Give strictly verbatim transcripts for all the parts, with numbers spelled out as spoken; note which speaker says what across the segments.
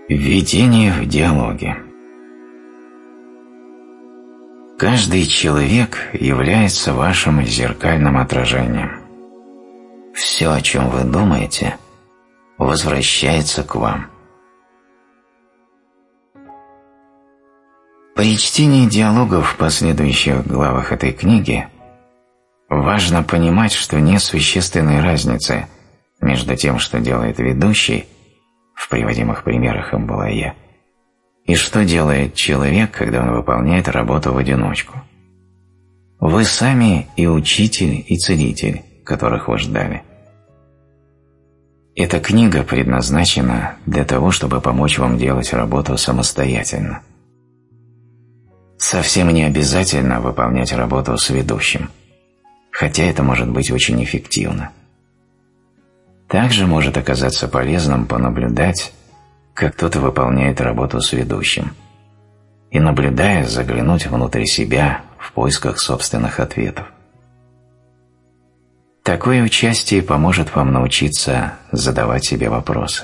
Speaker 1: Введение в диалоги. Каждый человек является вашим зеркальным отражением. Все, о чем вы думаете, возвращается к вам. При чтении диалогов в последующих главах этой книги важно понимать, что нет существенной разницы между тем, что делает ведущий, в приводимых примерах им была я, и что делает человек, когда он выполняет работу в одиночку. Вы сами и учитель, и целитель, которых вы ждали. Эта книга предназначена для того, чтобы помочь вам делать работу самостоятельно. Совсем не обязательно выполнять работу с ведущим, хотя это может быть очень эффективно. Также может оказаться полезным понаблюдать, как кто-то выполняет работу с ведущим, и, наблюдая, заглянуть внутрь себя в поисках собственных ответов. Такое участие поможет вам научиться задавать себе вопросы.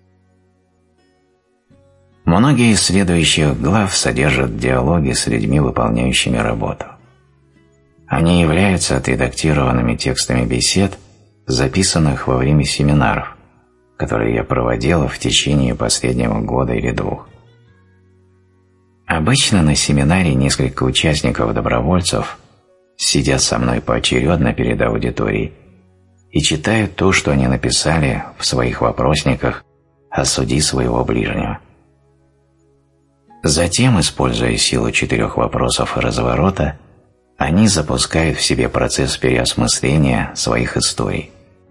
Speaker 1: Многие из следующих глав содержат диалоги с людьми, выполняющими работу. Они являются отредактированными текстами бесед, записанных во время семинаров, которые я проводил в течение последнего года или двух. Обычно на семинаре несколько участников-добровольцев сидят со мной поочередно перед аудиторией и читают то, что они написали в своих вопросниках «Осуди своего ближнего». Затем, используя силу четырех вопросов и разворота, они запускают в себе процесс переосмысления своих историй.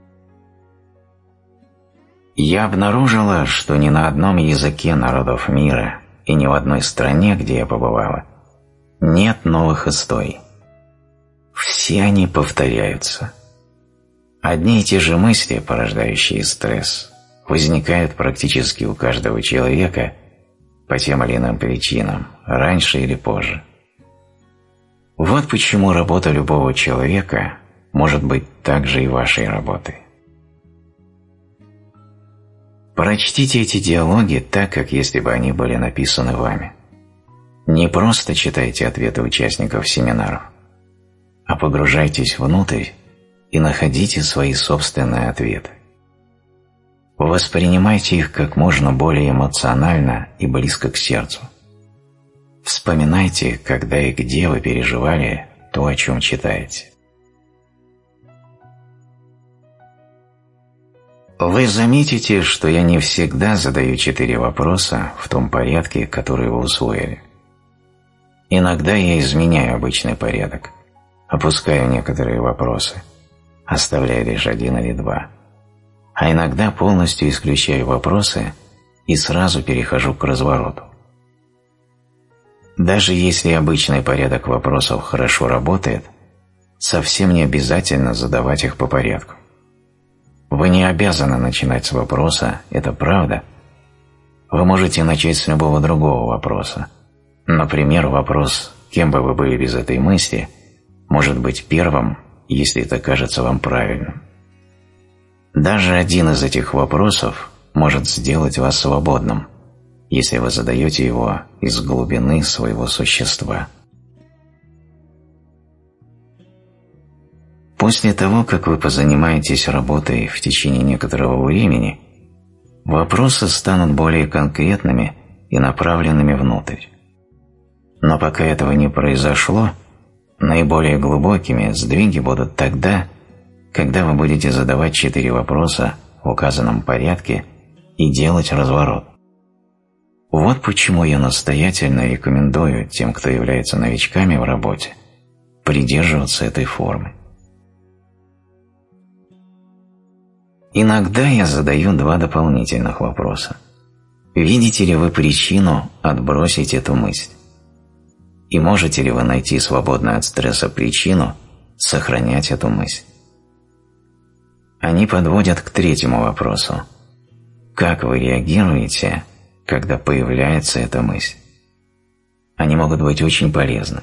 Speaker 1: Я обнаружила, что ни на одном языке народов мира и ни в одной стране, где я побывала, нет новых историй. Все они повторяются. Одни и те же мысли, порождающие стресс, возникают практически у каждого человека по тем или иным причинам, раньше или позже. Вот почему работа любого человека может быть также и вашей работой. Прочтите эти диалоги так, как если бы они были написаны вами. Не просто читайте ответы участников семинаров, а погружайтесь внутрь и находите свои собственные ответы. Воспринимайте их как можно более эмоционально и близко к сердцу. Вспоминайте, когда и где вы переживали то, о чем читаете. Вы заметите, что я не всегда задаю четыре вопроса в том порядке, который вы усвоили. Иногда я изменяю обычный порядок, опускаю некоторые вопросы, оставляя лишь один или два, а иногда полностью исключаю вопросы и сразу перехожу к развороту. Даже если обычный порядок вопросов хорошо работает, совсем не обязательно задавать их по порядку. Вы не обязаны начинать с вопроса «это правда?». Вы можете начать с любого другого вопроса. Например, вопрос «кем бы вы были без этой мысли?» может быть первым, если это кажется вам правильным. Даже один из этих вопросов может сделать вас свободным, если вы задаете его из глубины своего существа. После того, как вы позанимаетесь работой в течение некоторого времени, вопросы станут более конкретными и направленными внутрь. Но пока этого не произошло, наиболее глубокими сдвиги будут тогда, когда вы будете задавать четыре вопроса в указанном порядке и делать разворот. Вот почему я настоятельно рекомендую тем, кто является новичками в работе, придерживаться этой формы. Иногда я задаю два дополнительных вопроса. Видите ли вы причину отбросить эту мысль? И можете ли вы найти свободную от стресса причину сохранять эту мысль? Они подводят к третьему вопросу. Как вы реагируете, когда появляется эта мысль? Они могут быть очень полезны.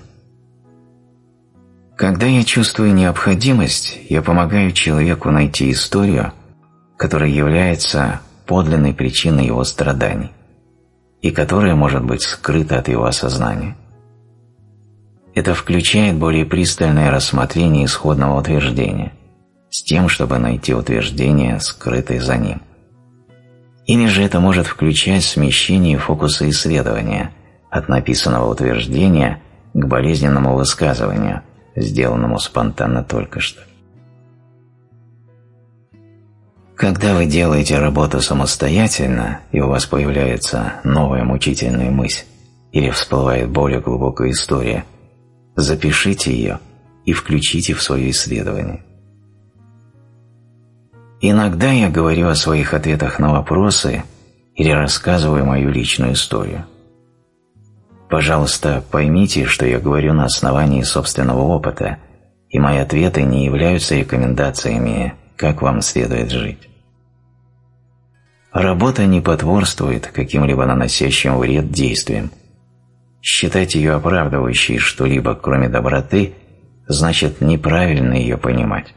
Speaker 1: Когда я чувствую необходимость, я помогаю человеку найти историю, которая является подлинной причиной его страданий, и которое может быть скрыто от его осознания. Это включает более пристальное рассмотрение исходного утверждения с тем, чтобы найти утверждение, скрытое за ним. Или же это может включать смещение фокуса исследования от написанного утверждения к болезненному высказыванию, сделанному спонтанно только что. Когда вы делаете работу самостоятельно, и у вас появляется новая мучительная мысль или всплывает более глубокая история, запишите ее и включите в свое исследование. Иногда я говорю о своих ответах на вопросы или рассказываю мою личную историю. Пожалуйста, поймите, что я говорю на основании собственного опыта, и мои ответы не являются рекомендациями, как вам следует жить. Работа не потворствует каким-либо наносящим вред действиям. Считать ее оправдывающей что-либо, кроме доброты, значит неправильно ее понимать.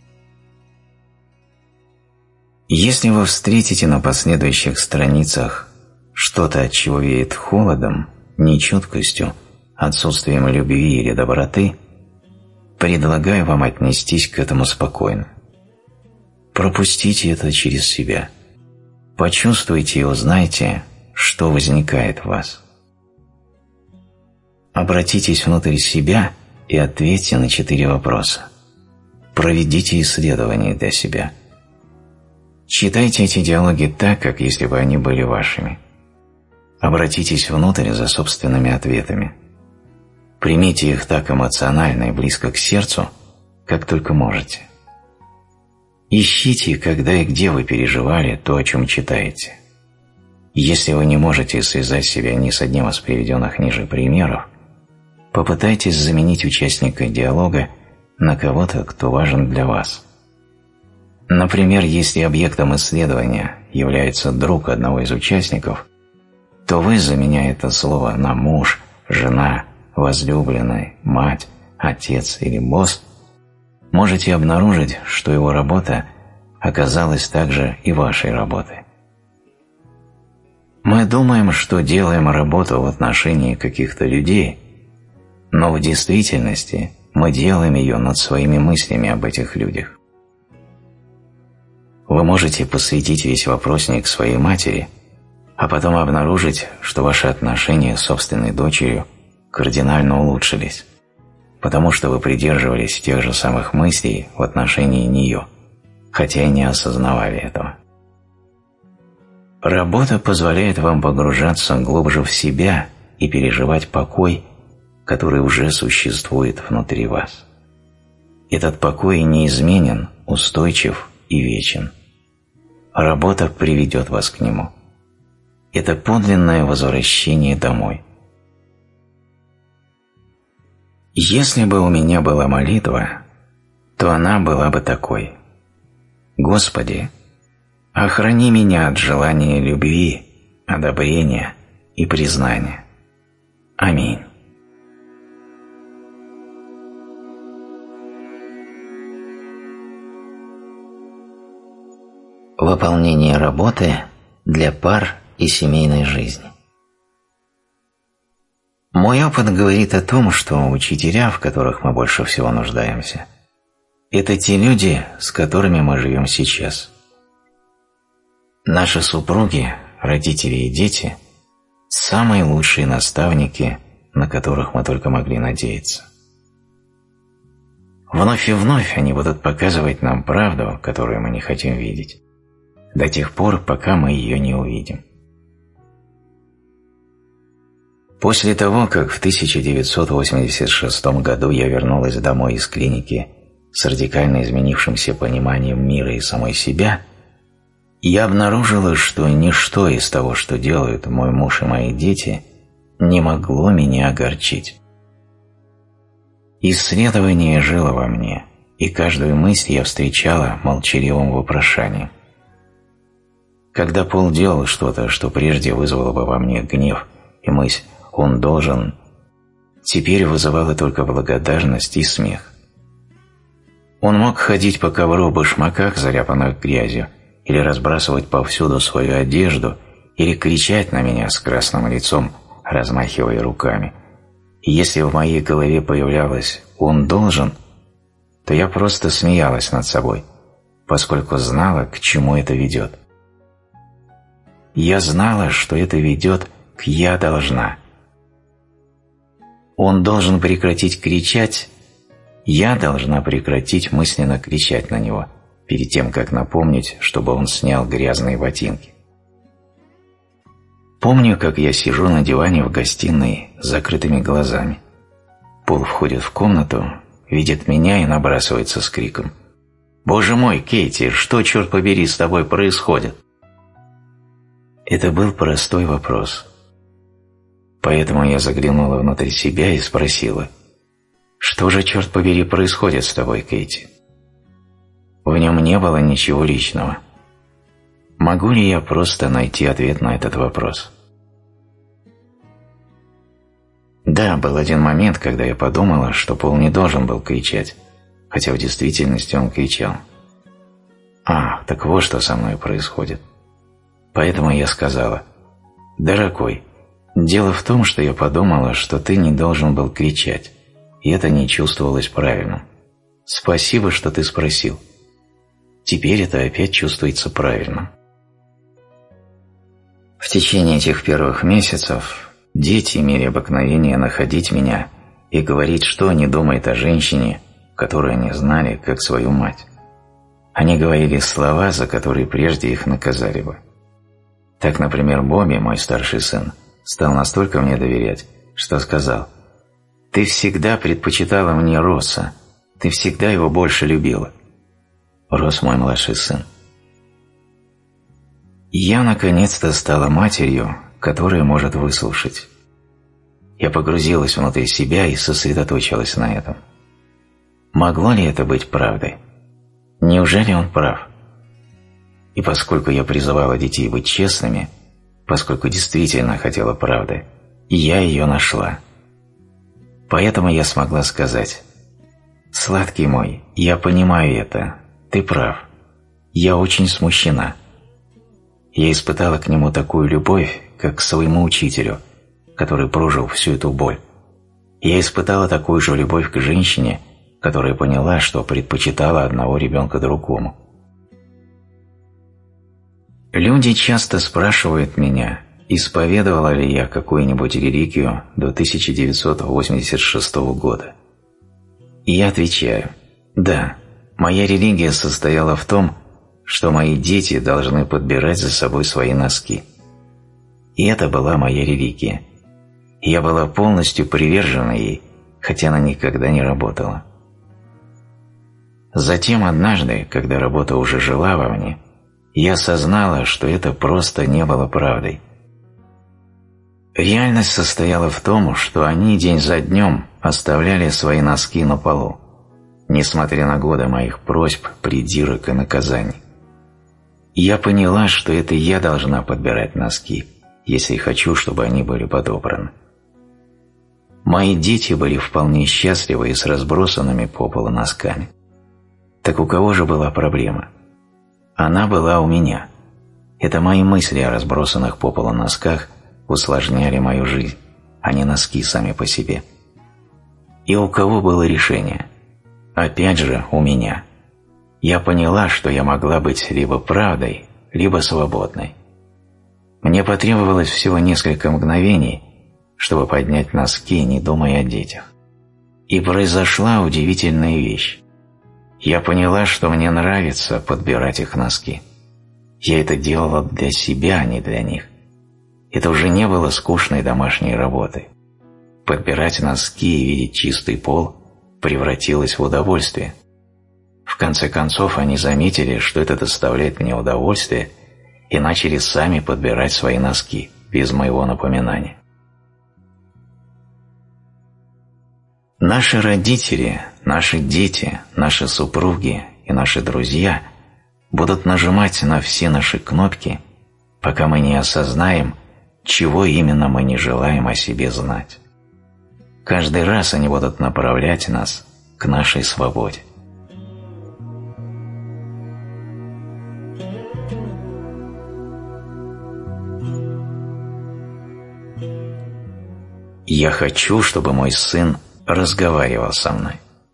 Speaker 1: Если вы встретите на последующих страницах что-то, от чего веет холодом, нечуткостью, отсутствием любви или доброты, предлагаю вам отнестись к этому спокойно. Пропустите это через себя. Почувствуйте и узнайте, что возникает в вас. Обратитесь внутрь себя и ответьте на четыре вопроса. Проведите исследование для себя. Читайте эти диалоги так, как если бы они были вашими. Обратитесь внутрь за собственными ответами. Примите их так эмоционально и близко к сердцу, как только можете. Ищите, когда и где вы переживали то, о чем читаете. Если вы не можете связать себя ни с одним из приведенных ниже примеров, попытайтесь заменить участника диалога на кого-то, кто важен для вас. Например, если объектом исследования является друг одного из участников, то вы, заменяя это слово на муж, жена, возлюбленный, мать, отец или босс, можете обнаружить, что его работа оказалась также и вашей работой. Мы думаем, что делаем работу в отношении каких-то людей, но в действительности мы делаем ее над своими мыслями об этих людях. Вы можете посвятить весь вопросник своей матери, а потом обнаружить, что ваши отношения с собственной дочерью кардинально улучшились, потому что вы придерживались тех же самых мыслей в отношении нее, хотя и не осознавали этого. Работа позволяет вам погружаться глубже в себя и переживать покой, который уже существует внутри вас. Этот покой неизменен, устойчив и вечен. Работа приведет вас к нему. Это подлинное возвращение домой. Если бы у меня была молитва, то она была бы такой: «Господи, охрани меня от желания любви, одобрения и признания. Аминь». Выполнение работы для пар и семейной жизни. Мой опыт говорит о том, что учителя, в которых мы больше всего нуждаемся, это те люди, с которыми мы живем сейчас. Наши супруги, родители и дети – самые лучшие наставники, на которых мы только могли надеяться. Вновь и вновь они будут показывать нам правду, которую мы не хотим видеть, до тех пор, пока мы ее не увидим. После того, как в тысяча девятьсот восемьдесят шестом году я вернулась домой из клиники с радикально изменившимся пониманием мира и самой себя, я обнаружила, что ничто из того, что делают мой муж и мои дети, не могло меня огорчить. Исследование жило во мне, и каждую мысль я встречала молчаливым вопрошанием. Когда Пол делал что-то, что прежде вызвало бы во мне гнев и мысль «он должен», теперь вызывало только благодарность и смех. Он мог ходить по ковру в башмаках, заляпанных грязью, или разбрасывать повсюду свою одежду или кричать на меня с красным лицом, размахивая руками. И если в моей голове появлялось «он должен», то я просто смеялась над собой, поскольку знала, к чему это ведет. Я знала, что это ведет к «я должна». Он должен прекратить кричать, я должна прекратить мысленно кричать на него, перед тем, как напомнить, чтобы он снял грязные ботинки. Помню, как я сижу на диване в гостиной с закрытыми глазами. Пол входит в комнату, видит меня и набрасывается с криком: «Боже мой, Кейти, что, черт побери, с тобой происходит?» Это был простой вопрос. Поэтому я заглянула внутрь себя и спросила: «Что же, черт побери, происходит с тобой, Кейти?» В нем не было ничего личного. Могу ли я просто найти ответ на этот вопрос? Да, был один момент, когда я подумала, что Пол не должен был кричать, хотя в действительности он кричал. А, так вот что со мной происходит. Поэтому я сказала: «Дорогой, дело в том, что я подумала, что ты не должен был кричать, и это не чувствовалось правильным. Спасибо, что ты спросил. Теперь это опять чувствуется правильным». В течение этих первых месяцев дети имели обыкновение находить меня и говорить, что они думают о женщине, которую они знали как свою мать. Они говорили слова, за которые прежде их наказали бы. Так, например, Бобби, мой старший сын, стал настолько мне доверять, что сказал: «Ты всегда предпочитала мне Росса, ты всегда его больше любила». Росс мой младший сын. Я наконец-то стала матерью, которая может выслушать. Я погрузилась внутрь себя и сосредоточилась на этом. Могло ли это быть правдой? Неужели он прав? И поскольку я призывала детей быть честными, поскольку действительно хотела правды, я ее нашла. Поэтому я смогла сказать: «Сладкий мой, я понимаю это, ты прав. Я очень смущена». Я испытала к нему такую любовь, как к своему учителю, который прожил всю эту боль. Я испытала такую же любовь к женщине, которая поняла, что предпочитала одного ребенка другому. Люди часто спрашивают меня, исповедовала ли я какую-нибудь религию до тысяча девятьсот восемьдесят шестого года. И я отвечаю: да, моя религия состояла в том, что мои дети должны подбирать за собой свои носки. И это была моя религия. Я была полностью привержена ей, хотя она никогда не работала. Затем однажды, когда работа уже жила во мне, я осознала, что это просто не было правдой. Реальность состояла в том, что они день за днем оставляли свои носки на полу, несмотря на годы моих просьб, придирок и наказаний. Я поняла, что это я должна подбирать носки, если хочу, чтобы они были подобраны. Мои дети были вполне счастливы и с разбросанными по полу носками. Так у кого же была проблема? Она была у меня. Это мои мысли о разбросанных по полу носках усложняли мою жизнь, а не носки сами по себе. И у кого было решение? Опять же, у меня. Я поняла, что я могла быть либо правдой, либо свободной. Мне потребовалось всего несколько мгновений, чтобы поднять носки, не думая о детях. И произошла удивительная вещь. Я поняла, что мне нравится подбирать их носки. Я это делала для себя, а не для них. Это уже не было скучной домашней работой. Подбирать носки и видеть чистый пол превратилось в удовольствие. В конце концов, они заметили, что это доставляет мне удовольствие, и начали сами подбирать свои носки, без моего напоминания. Наши родители, наши дети, наши супруги и наши друзья будут нажимать на все наши кнопки, пока мы не осознаем, чего именно мы не желаем о себе знать. Каждый раз они будут направлять нас к нашей свободе. «Я хочу, чтобы мой сын разговаривал со мной».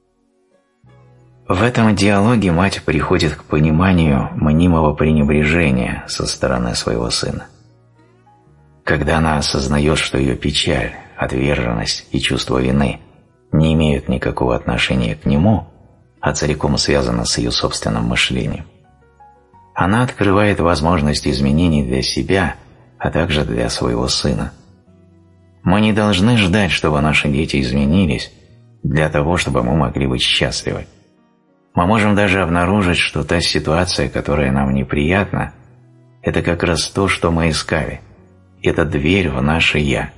Speaker 1: В этом диалоге мать приходит к пониманию мнимого пренебрежения со стороны своего сына. Когда она осознает, что ее печаль, отверженность и чувство вины не имеют никакого отношения к нему, а целиком связаны с ее собственным мышлением, она открывает возможность изменений для себя, а также для своего сына. Мы не должны ждать, чтобы наши дети изменились, для того, чтобы мы могли быть счастливы. Мы можем даже обнаружить, что та ситуация, которая нам неприятна, это как раз то, что мы искали. Это дверь в наше «Я».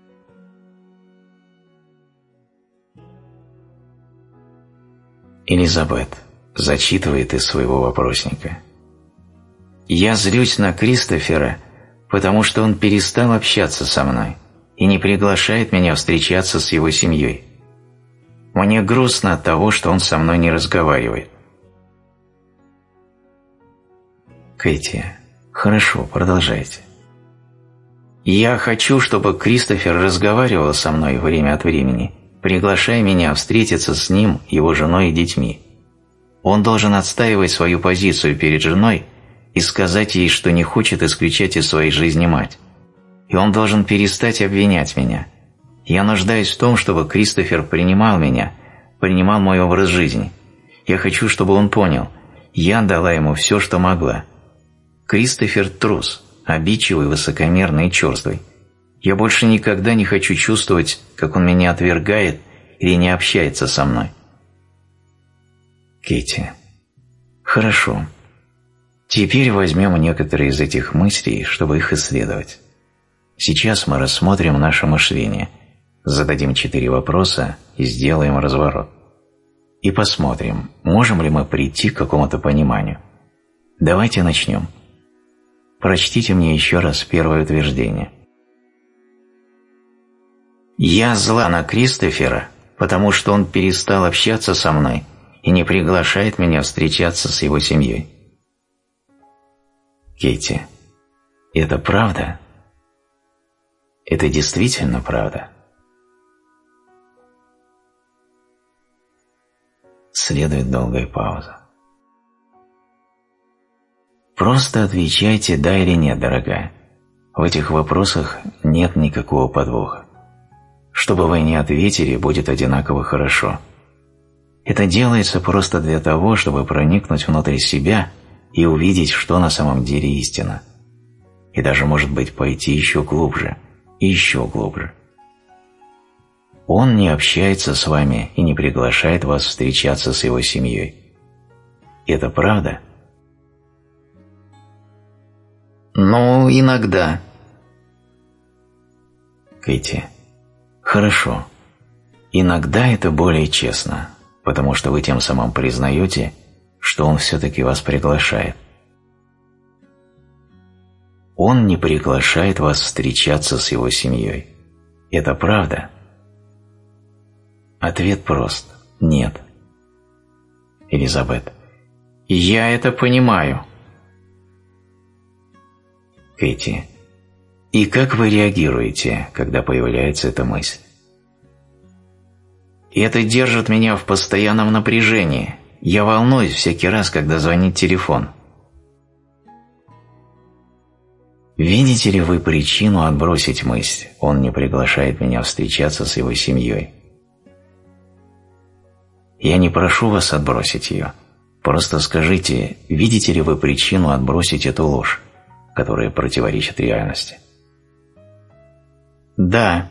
Speaker 1: Элизабет зачитывает из своего вопросника. «Я злюсь на Кристофера, потому что он перестал общаться со мной и не приглашает меня встречаться с его семьей. Мне грустно от того, что он со мной не разговаривает». Кэти: «Хорошо, продолжайте». «Я хочу, чтобы Кристофер разговаривал со мной время от времени, приглашая меня встретиться с ним, его женой и детьми. Он должен отстаивать свою позицию перед женой и сказать ей, что не хочет исключать из своей жизни мать. И он должен перестать обвинять меня. Я нуждаюсь в том, чтобы Кристофер принимал меня, принимал мой образ жизни. Я хочу, чтобы он понял, я дала ему все, что могла. Кристофер трус, обидчивый, высокомерный и черствый. Я больше никогда не хочу чувствовать, как он меня отвергает или не общается со мной». Кэти: «Хорошо. Теперь возьмем некоторые из этих мыслей, чтобы их исследовать. Сейчас мы рассмотрим наше мышление, зададим четыре вопроса и сделаем разворот. И посмотрим, можем ли мы прийти к какому-то пониманию. Давайте начнем. Прочтите мне еще раз первое утверждение. «Я зла на Кристофера, потому что он перестал общаться со мной и не приглашает меня встречаться с его семьей». Кэти: «Это правда? Это действительно правда?» Следует долгая пауза. Просто отвечайте «да» или «нет», дорогая. В этих вопросах нет никакого подвоха. Что бы вы ни ответили, будет одинаково хорошо. Это делается просто для того, чтобы проникнуть внутрь себя и увидеть, что на самом деле истина. И даже, может быть, пойти еще глубже, и еще глубже. Он не общается с вами и не приглашает вас встречаться с его семьей. Это правда? «Ну, иногда». Кэти: «Хорошо. Иногда это более честно, потому что вы тем самым признаете, что он все-таки вас приглашает. Он не приглашает вас встречаться с его семьей. Это правда?» Ответ прост – нет. Элизабет: «Я это понимаю». Кэти: «И как вы реагируете, когда появляется эта мысль?» «Это держит меня в постоянном напряжении. Я волнуюсь всякий раз, когда звонит телефон». Видите ли вы причину отбросить мысль «он не приглашает меня встречаться с его семьей»? Я не прошу вас отбросить ее. Просто скажите, видите ли вы причину отбросить эту ложь, которая противоречит реальности? «Да».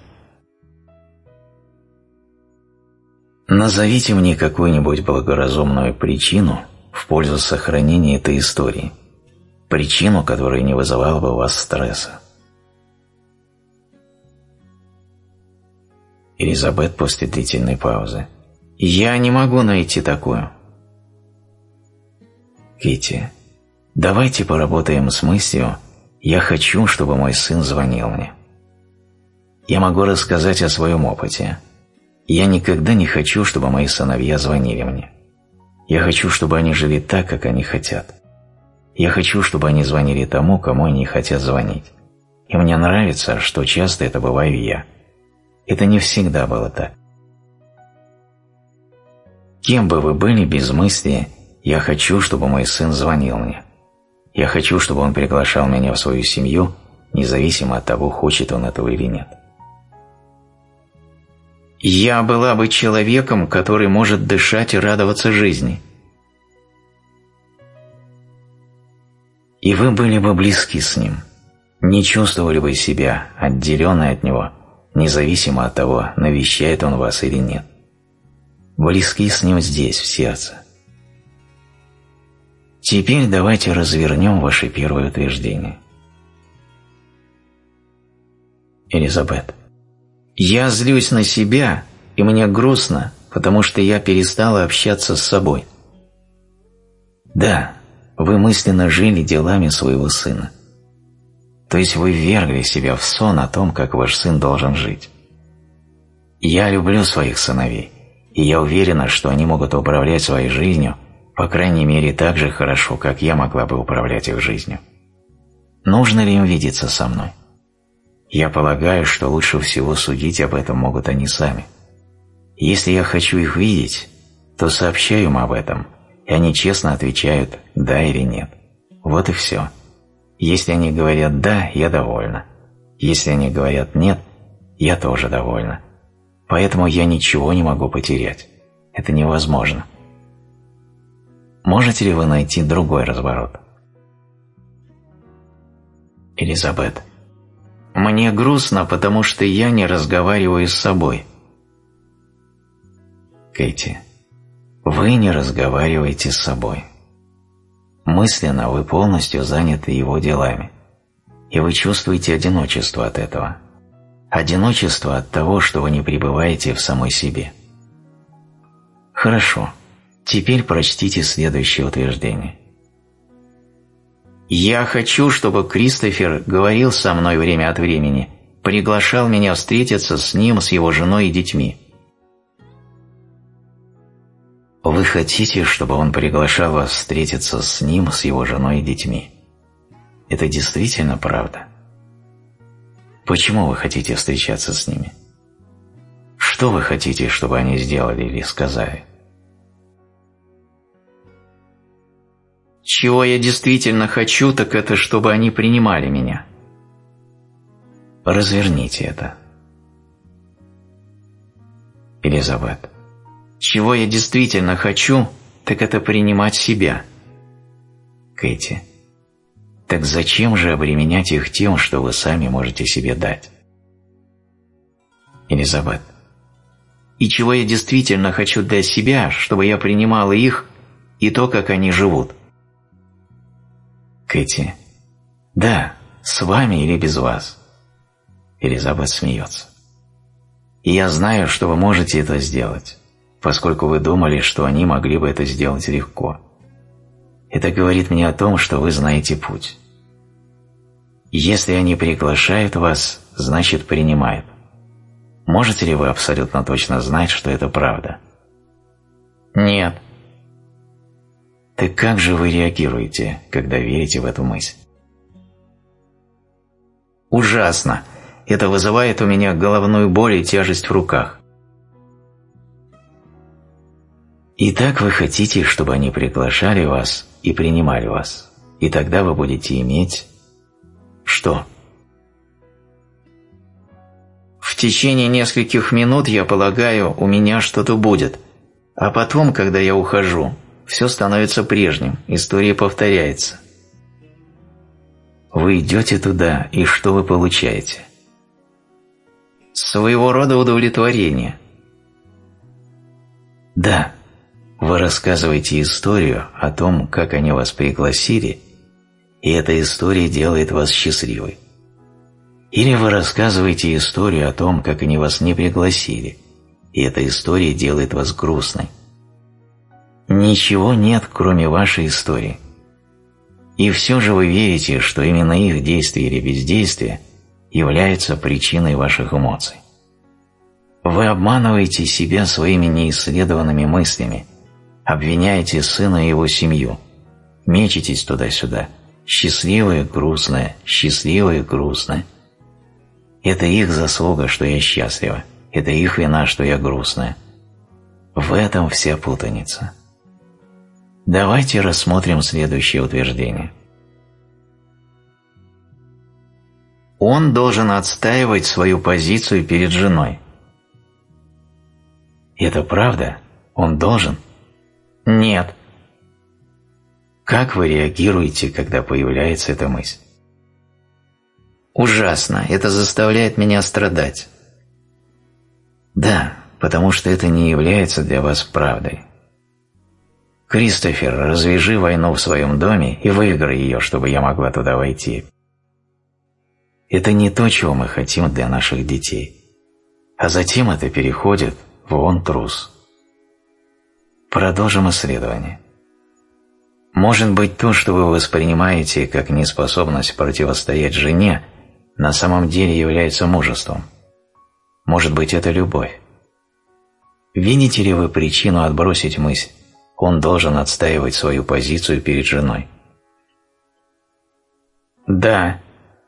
Speaker 1: Назовите мне какую-нибудь благоразумную причину в пользу сохранения этой истории, причину, которая не вызывала бы у вас стресса. Элизабет после длительной паузы: «Я не могу найти такую». Кэти: «Давайте поработаем с мыслью «я хочу, чтобы мой сын звонил мне». Я могу рассказать о своем опыте. Я никогда не хочу, чтобы мои сыновья звонили мне. Я хочу, чтобы они жили так, как они хотят. Я хочу, чтобы они звонили тому, кому они хотят звонить. И мне нравится, что часто это бываю я. Это не всегда было так. Кем бы вы были без мысли «я хочу, чтобы мой сын звонил мне», «я хочу, чтобы он приглашал меня в свою семью», независимо от того, хочет он этого или нет. «Я была бы человеком, который может дышать и радоваться жизни». И вы были бы близки с ним, не чувствовали бы себя отделенной от него, независимо от того, навещает он вас или нет. Близки с ним здесь, в сердце. Теперь давайте развернем ваше первое утверждение. Элизабет. Я злюсь на себя, и мне грустно, потому что я перестала общаться с собой. Да, вы мысленно жили делами своего сына. То есть вы ввергли себя в сон о том, как ваш сын должен жить. Я люблю своих сыновей, и я уверена, что они могут управлять своей жизнью, по крайней мере, так же хорошо, как я могла бы управлять их жизнью. Нужно ли им видеться со мной? Я полагаю, что лучше всего судить об этом могут они сами. Если я хочу их видеть, то сообщаю им об этом, и они честно отвечают «да» или «нет». Вот и все. Если они говорят «да», я довольна. Если они говорят «нет», я тоже довольна. Поэтому я ничего не могу потерять. Это невозможно. Можете ли вы найти другой разворот? Элизабет. Мне грустно, потому что я не разговариваю с собой. Кэти. Вы не разговариваете с собой. Мысленно вы полностью заняты его делами, и вы чувствуете одиночество от этого. Одиночество от того, что вы не пребываете в самой себе. Хорошо. Теперь прочтите следующее утверждение. «Я хочу, чтобы Кристофер говорил со мной время от времени, приглашал меня встретиться с ним, с его женой и детьми». Вы хотите, чтобы он приглашал вас встретиться с ним, с его женой и детьми. Это действительно правда? Почему вы хотите встречаться с ними? Что вы хотите, чтобы они сделали или сказали? Чего я действительно хочу, так это чтобы они принимали меня. Разверните это. Элизабет. Чего я действительно хочу, так это принимать себя. Кэти. Так зачем же обременять их тем, что вы сами можете себе дать? Элизабет. И чего я действительно хочу для себя, чтобы я принимала их и то, как они живут? Кэти. Да, с вами или без вас. Элизабет смеется. И я знаю, что вы можете это сделать, поскольку вы думали, что они могли бы это сделать легко. Это говорит мне о том, что вы знаете путь. Если они приглашают вас, значит принимают. Можете ли вы абсолютно точно знать, что это правда? Нет. Так как же вы реагируете, когда верите в эту мысль? Ужасно. Это вызывает у меня головную боль и тяжесть в руках. Итак, вы хотите, чтобы они приглашали вас и принимали вас, и тогда вы будете иметь... Что? В течение нескольких минут, я полагаю, у меня что-то будет, а потом, когда я ухожу, все становится прежним, история повторяется. Вы идете туда, и что вы получаете? Своего рода удовлетворение. Да. Вы рассказываете историю о том, как они вас пригласили, и эта история делает вас счастливой. Или вы рассказываете историю о том, как они вас не пригласили, и эта история делает вас грустной. Ничего нет, кроме вашей истории. И все же вы верите, что именно их действие или бездействие является причиной ваших эмоций. Вы обманываете себя своими неисследованными мыслями, обвиняете сына и его семью, мечетесь туда-сюда, счастливое, грустное, счастливое, грустное. Это их заслуга, что я счастлива, Это их вина, что я грустная. В этом вся путаница. Давайте рассмотрим следующее утверждение. Он должен отстаивать свою позицию перед женой. Это правда? Он должен? Нет. Как вы реагируете, когда появляется эта мысль? Ужасно, это заставляет меня страдать. Да, потому что это не является для вас правдой. Кристофер, развяжи войну в своем доме и выиграй ее, чтобы я могла туда войти. Это не то, чего мы хотим для наших детей. А затем это переходит в «он трус». Продолжим исследование. Может быть, то, что вы воспринимаете как неспособность противостоять жене, на самом деле является мужеством. Может быть, это любовь. Видите ли вы причину отбросить мысль «он должен отстаивать свою позицию перед женой»? Да.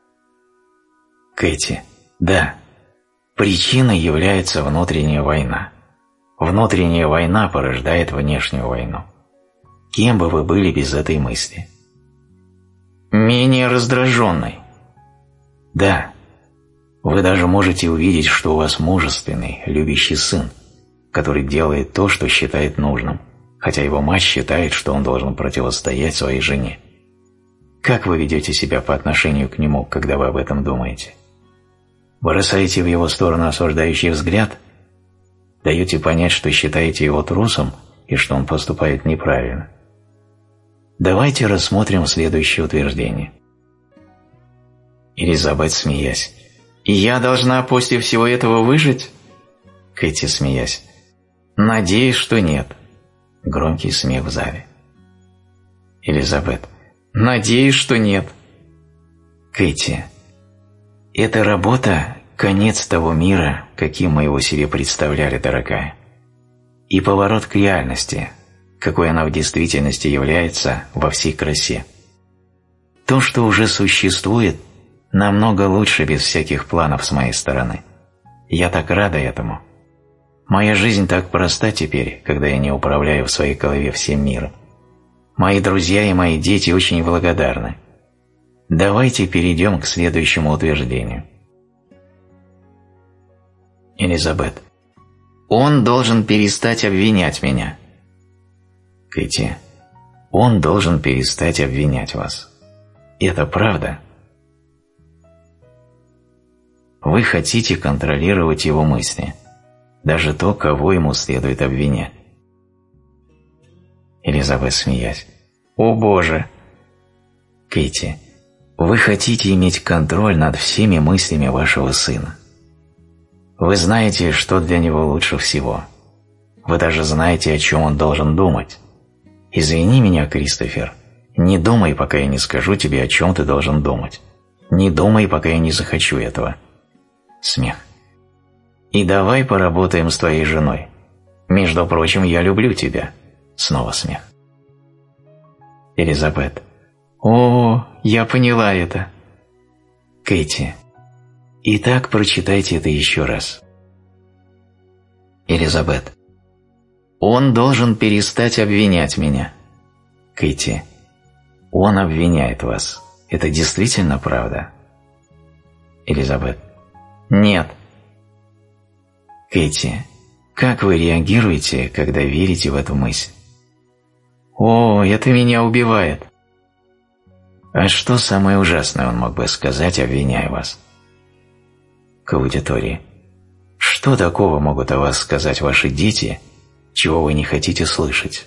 Speaker 1: Кэти, да. Причиной является внутренняя война. Внутренняя война порождает внешнюю войну. Кем бы вы были без этой мысли? Менее раздраженной. Да. Вы даже можете увидеть, что у вас мужественный, любящий сын, который делает то, что считает нужным, хотя его мать считает, что он должен противостоять своей жене. Как вы ведете себя по отношению к нему, когда вы об этом думаете? Бросаете в его сторону осуждающий взгляд? Даете понять, что считаете его трусом и что он поступает неправильно? Давайте рассмотрим следующее утверждение. Элизабет, смеясь. «И я должна после всего этого выжить?» Кэти, смеясь. «Надеюсь, что нет». Громкий смех в зале. Элизабет. «Надеюсь, что нет». Кэти. «Эта работа – конец того мира, каким мы его себе представляли, дорогая. И поворот к реальности, какой она в действительности является во всей красе. То, что уже существует, намного лучше без всяких планов с моей стороны. Я так рада этому. Моя жизнь так проста теперь, когда я не управляю в своей голове всем миром. Мои друзья и мои дети очень благодарны. Давайте перейдем к следующему утверждению. Элизабет. Он должен перестать обвинять меня. Кэти. Он должен перестать обвинять вас. Это правда? Вы хотите контролировать его мысли, даже то, кого ему следует обвинять. Элизабет, смеясь. О Боже! Кэти. Вы хотите иметь контроль над всеми мыслями вашего сына. Вы знаете, что для него лучше всего. Вы даже знаете, о чем он должен думать. Извини меня, Кристофер, не думай, пока я не скажу тебе, о чем ты должен думать. Не думай, пока я не захочу этого. Смех. И давай поработаем с твоей женой. Между прочим, я люблю тебя. Снова смех. Элизабет. О, я поняла это. Кэти. Итак, прочитайте это еще раз. Элизабет. Он должен перестать обвинять меня. Кэти. Он обвиняет вас. Это действительно правда? Элизабет. Нет. Кэти. Как вы реагируете, когда верите в эту мысль? О, это меня убивает. А что самое ужасное он мог бы сказать, обвиняя вас? К аудитории. Что такого могут о вас сказать ваши дети, чего вы не хотите слышать?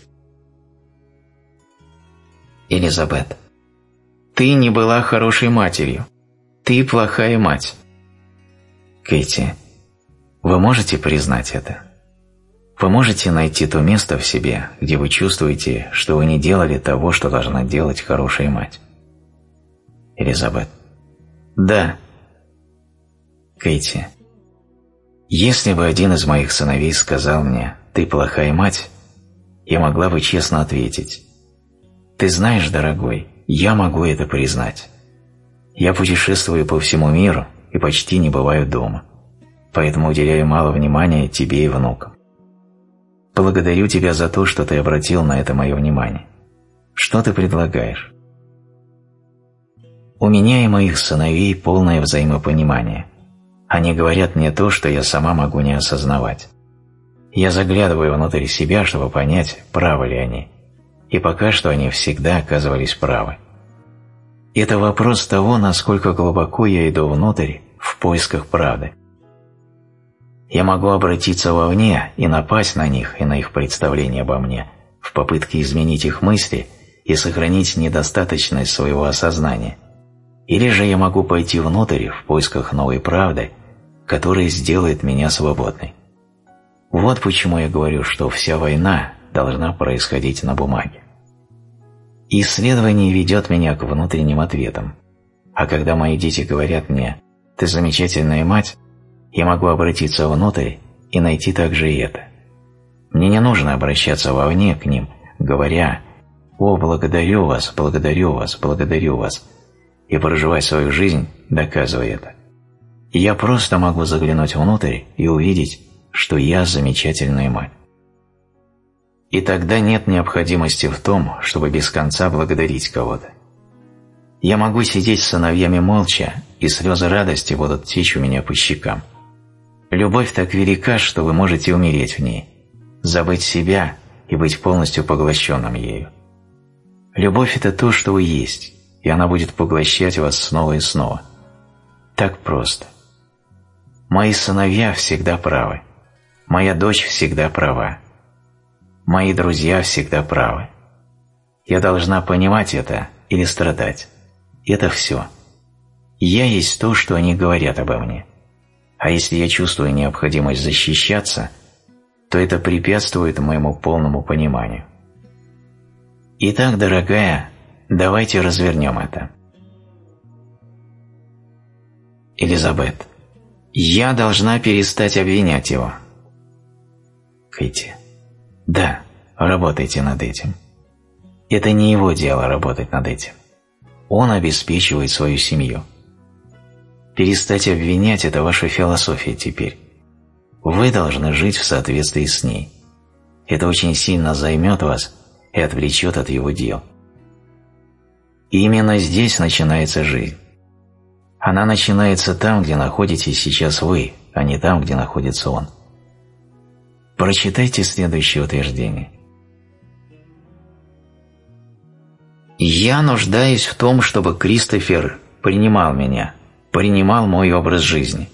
Speaker 1: Элизабет. Ты не была хорошей матерью. Ты плохая мать. Кэти. Вы можете признать это? Вы можете найти то место в себе, где вы чувствуете, что вы не делали того, что должна делать хорошая мать? Элизабет. Да. Кэти. Если бы один из моих сыновей сказал мне «ты плохая мать», я могла бы честно ответить «ты знаешь, дорогой, я могу это признать. Я путешествую по всему миру и почти не бываю дома. поэтому уделяю мало внимания тебе и внукам. Благодарю тебя за то, что ты обратил на это мое внимание. Что ты предлагаешь? У меня и моих сыновей полное взаимопонимание. Они говорят мне то, что я сама могу не осознавать. Я заглядываю внутрь себя, чтобы понять, правы ли они. И пока что они всегда оказывались правы. Это вопрос того, насколько глубоко я иду внутрь в поисках правды. Я могу обратиться вовне и напасть на них и на их представление обо мне в попытке изменить их мысли и сохранить недостаточность своего осознания. Или же я могу пойти внутрь в поисках новой правды, которая сделает меня свободной. Вот почему я говорю, что вся война должна происходить на бумаге. Исследование ведет меня к внутренним ответам, а когда мои дети говорят мне «ты замечательная мать», я могу обратиться внутрь и найти также и это. Мне не нужно обращаться вовне к ним, говоря «О, благодарю вас, благодарю вас, благодарю вас», и проживать свою жизнь, доказывая это. Я просто могу заглянуть внутрь и увидеть, что я замечательная мать. И тогда нет необходимости в том, чтобы без конца благодарить кого-то. Я могу сидеть с сыновьями молча, и слезы радости будут течь у меня по щекам. Любовь так велика, что вы можете умереть в ней, забыть себя и быть полностью поглощенным ею. Любовь – это то, что вы есть, и она будет поглощать вас снова и снова. Так просто. Мои сыновья всегда правы. Моя дочь всегда права. Мои друзья всегда правы. Я должна понимать это или страдать. Это все. Я есть то, что они говорят обо мне. А если я чувствую необходимость защищаться, то это препятствует моему полному пониманию. Итак, дорогая, давайте развернем это. Элизабет. Я должна перестать обвинять его. Кэти. Да, работайте над этим. Это не его дело работать над этим. Он обеспечивает свою семью. Перестать обвинять – это ваша философия теперь. Вы должны жить в соответствии с ней. Это очень сильно займет вас и отвлечет от его дел. И именно здесь начинается жизнь. Она начинается там, где находитесь сейчас вы, а не там, где находится он. Прочитайте следующее утверждение. «Я нуждаюсь в том, чтобы Кристофер принимал меня, принимал мой образ жизни».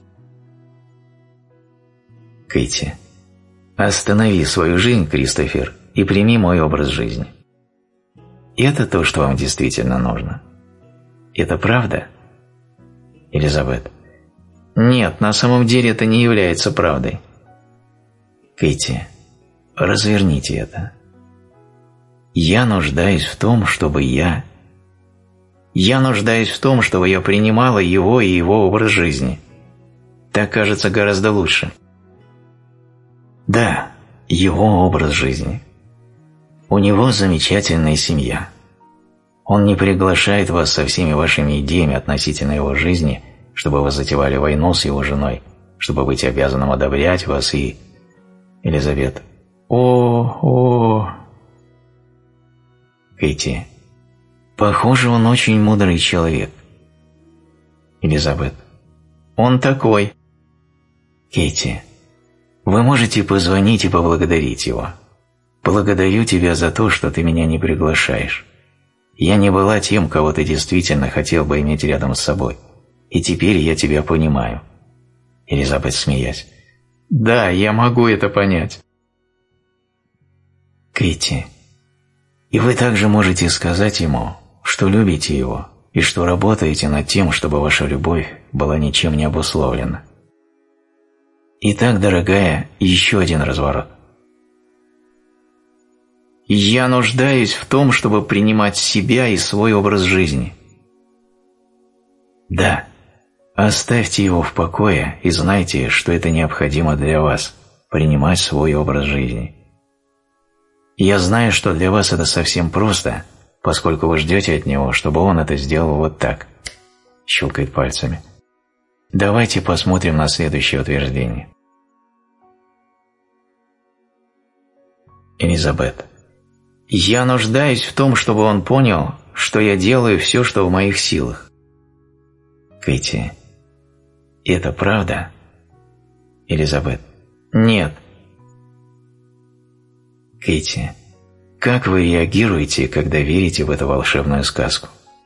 Speaker 1: Кэти. Останови свою жизнь, Кристофер, и прими мой образ жизни. Это то, что вам действительно нужно. Это правда? Элизабет. Нет, на самом деле это не является правдой. Кэти. Разверните это. Я нуждаюсь в том, чтобы я... Я нуждаюсь в том, чтобы я принимала его и его образ жизни. Так кажется гораздо лучше. Да, его образ жизни. У него замечательная семья. Он не приглашает вас со всеми вашими идеями относительно его жизни, чтобы вы затевали войну с его женой, чтобы быть обязанным одобрять вас и... Элизабет. О, о. Кэти. Похоже, он очень мудрый человек. Элизабет. Он такой. Кэти. Вы можете позвонить и поблагодарить его. Благодарю тебя за то, что ты меня не приглашаешь. Я не была тем, кого ты действительно хотел бы иметь рядом с собой. И теперь я тебя понимаю. Элизабет, смеясь. Да, я могу это понять. Кэти. И вы также можете сказать ему, что любите его, и что работаете над тем, чтобы ваша любовь была ничем не обусловлена. Итак, дорогая, еще один разворот. Я нуждаюсь в том, чтобы принимать себя и свой образ жизни. Да, оставьте его в покое и знайте, что это необходимо для вас – принимать свой образ жизни. Я знаю, что для вас это совсем просто, поскольку вы ждете от него, чтобы он это сделал вот так. Щелкает пальцами. Давайте посмотрим на следующее утверждение. Элизабет. Я нуждаюсь в том, чтобы он понял, что я делаю все, что в моих силах. Кэти. Это правда? Элизабет. Нет. Кэти. Как вы реагируете, когда верите в эту волшебную сказку?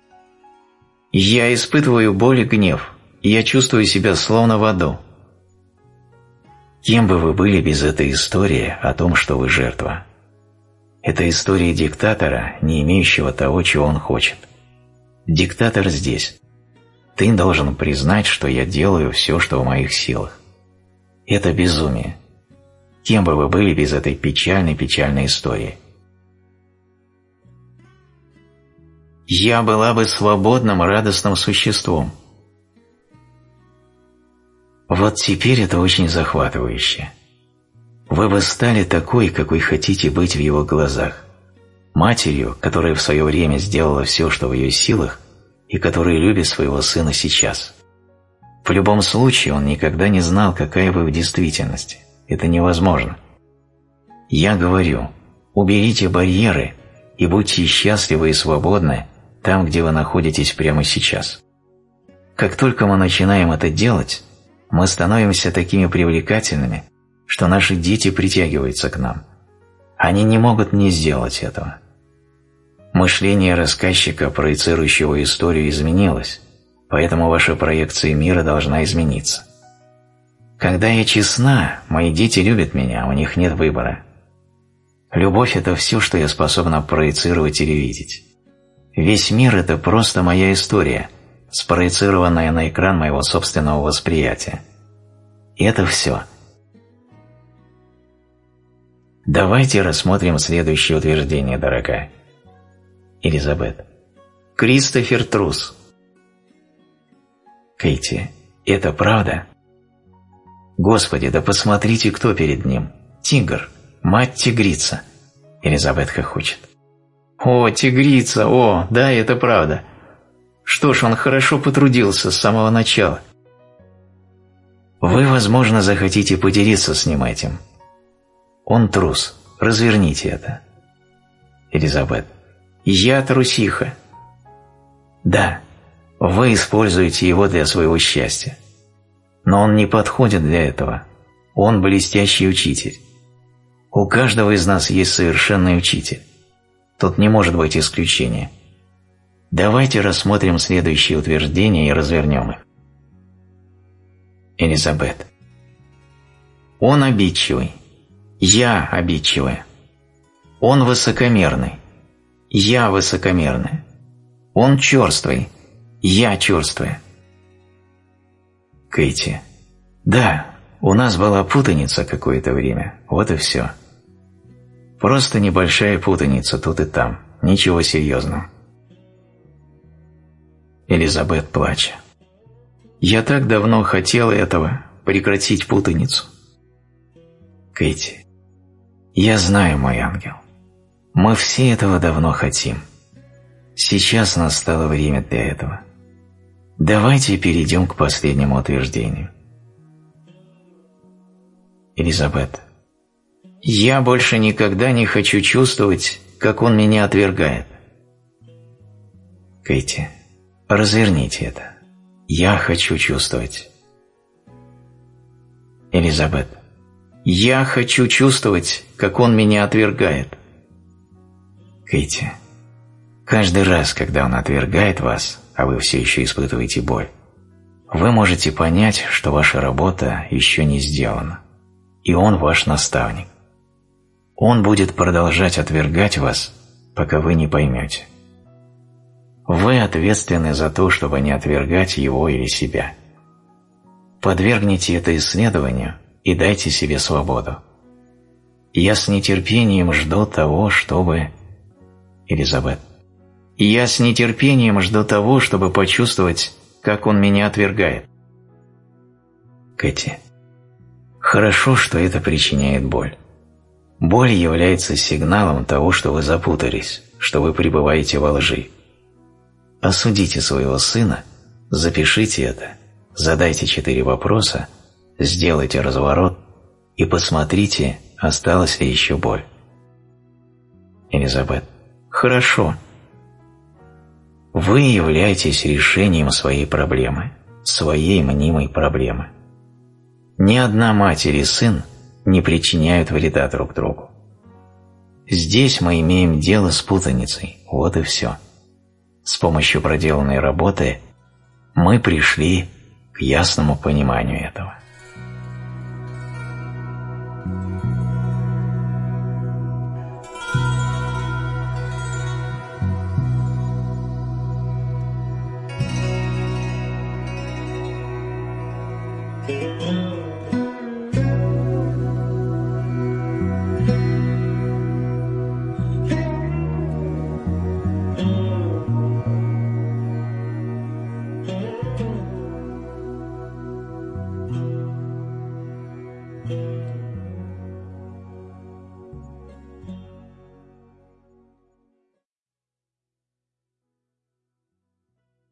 Speaker 1: Я испытываю боль и гнев. Я чувствую себя словно в аду. Кем бы вы были без этой истории о том, что вы жертва? Это история диктатора, не имеющего того, чего он хочет. Диктатор здесь. Ты должен признать, что я делаю все, что в моих силах. Это безумие. Кем бы вы были без этой печальной-печальной истории? Я была бы свободным, радостным существом. Вот теперь это очень захватывающе. Вы бы стали такой, какой хотите быть в его глазах. Матерью, которая в свое время сделала все, что в ее силах, и которая любит своего сына сейчас. В любом случае он никогда не знал, какая вы в действительности. Это невозможно. Я говорю, уберите барьеры и будьте счастливы и свободны там, где вы находитесь прямо сейчас. Как только мы начинаем это делать, мы становимся такими привлекательными, что наши дети притягиваются к нам. Они не могут не сделать этого. Мышление рассказчика, проецирующего историю, изменилось, поэтому ваша проекция мира должна измениться. Когда я честна, мои дети любят меня, у них нет выбора. Любовь – это все, что я способна проецировать или видеть. Весь мир – это просто моя история, спроецированная на экран моего собственного восприятия. И это все. Давайте рассмотрим следующее утверждение, дорогая. Элизабет. Кристофер трус. Кэти. Это правда? Господи, да посмотрите, кто перед ним. Тигр. Мать-тигрица. Элизабет хохочет. О, тигрица, о, да, это правда. Что ж, он хорошо потрудился с самого начала. Вы, возможно, захотите поделиться с ним этим. Он трус. Разверните это. Элизабет. Я трусиха. Да, вы используете его для своего счастья. Но он не подходит для этого. Он блестящий учитель. У каждого из нас есть совершенный учитель. Тут не может быть исключения. Давайте рассмотрим следующие утверждения и развернем их. Элизабет. Он обидчивый. Я обидчивая. Он высокомерный. Я высокомерная. Он черствый. Я черствая. Кэти. Да, у нас была путаница какое-то время. Вот и все. Просто небольшая путаница тут и там. Ничего серьезного. Элизабет, плача. Я так давно хотела этого, прекратить путаницу. Кэти. Я знаю, мой ангел. Мы все этого давно хотим. Сейчас настало время для этого. Давайте перейдем к последнему утверждению. Элизабет. Я больше никогда не хочу чувствовать, как он меня отвергает. Кэти. Разверните это. Я хочу чувствовать. Элизабет. Я хочу чувствовать, как он меня отвергает. Кэти. Каждый раз, когда он отвергает вас, а вы все еще испытываете боль, вы можете понять, что ваша работа еще не сделана, и он ваш наставник. Он будет продолжать отвергать вас, пока вы не поймете. Вы ответственны за то, чтобы не отвергать его или себя. Подвергните это исследованию и дайте себе свободу. Я с нетерпением жду того, чтобы... Элизабет. Я с нетерпением жду того, чтобы почувствовать, как он меня отвергает. Кэти. Хорошо, что это причиняет боль. Боль является сигналом того, что вы запутались, что вы пребываете во лжи. Осудите своего сына, запишите это Задайте четыре вопроса, сделайте разворот и посмотрите, осталась ли еще боль. Элизабет: хорошо. Вы являетесь решением своей проблемы, своей мнимой проблемы. Ни одна мать или сын не причиняют вреда друг другу. Здесь мы имеем дело с путаницей, вот и все. С помощью проделанной работы мы пришли к ясному пониманию этого.